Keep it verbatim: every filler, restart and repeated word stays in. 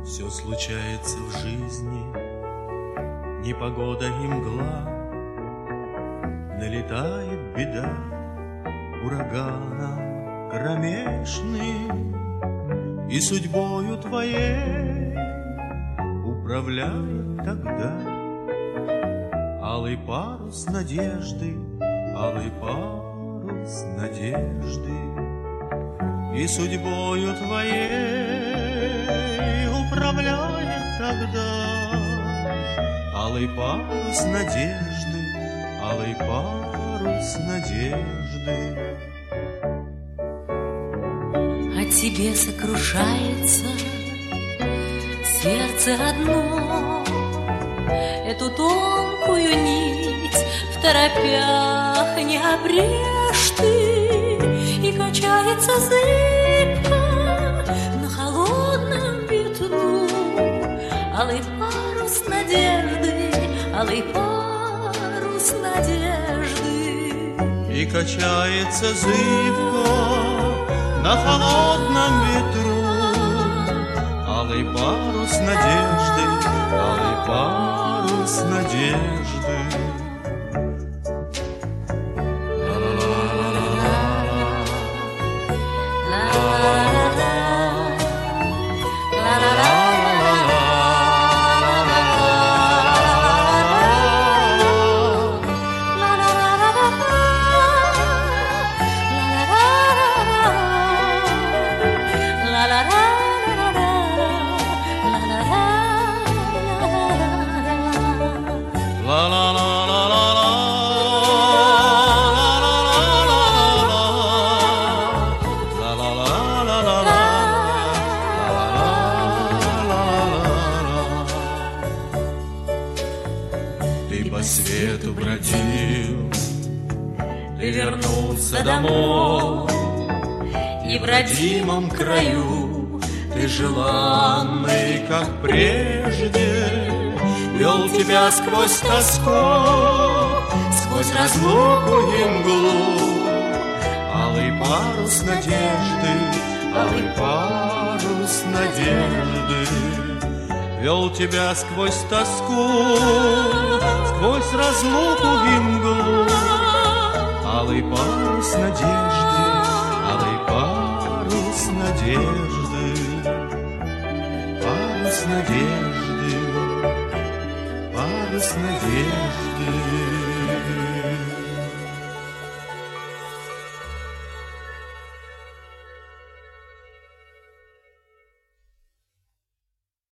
Все случается в жизни, непогода и мгла, налетает беда ураганом кромешным, и судьбою твоей управляет тогда алый парус надежды, алый парус надежды. И судьбою твоей управляет тогда алый парус надежды, алый парус надежды. О тебе сокрушается сердце одно, эту тонкую нить в торопях не обрежь ты. И качается зыбко на холодном ветру алый парус надежды, алый парус надежды. И качается зыбко на холодном ветру алый парус надежды, алый парус надежды. Ты по свету бродил, ты вернулся домой, и в родимом краю ты желанный, как прежде, вел тебя сквозь тоску, сквозь разлуку и мглу. Алый парус надежды, алый парус надежды вел тебя сквозь тоску, сквозь разлуку и мглу.